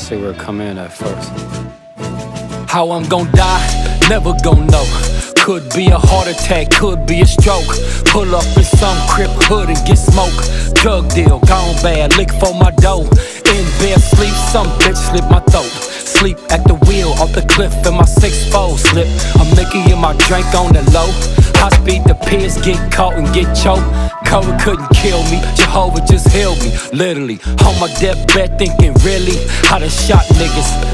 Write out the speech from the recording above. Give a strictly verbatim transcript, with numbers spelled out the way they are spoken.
see where it come in at first. How I'm gon' die, never gon' know. Could be a heart attack, could be a stroke. Pull up in some crib hood and get smoke. Drug deal, gone bad, lick for my dough. In bed, sleep, some bitch slip my throat. Sleep at the wheel, off the cliff in my six fold slip. A Mickey in my drink on the low. High speed, the piss get caught and get choked. COVID couldn't kill me, Jehovah just healed me. Literally, on my deathbed thinking really how to shot niggas.